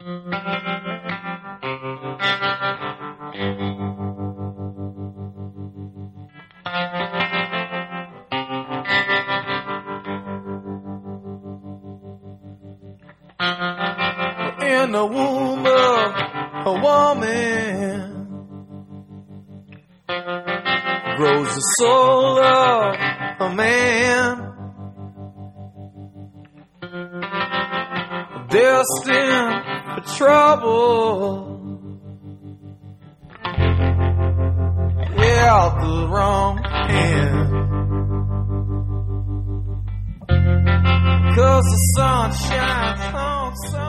In the womb of a woman grows the soul of a man, destined for trouble. Yeah, out the wrong hand. 'Cause the sun shines on sun.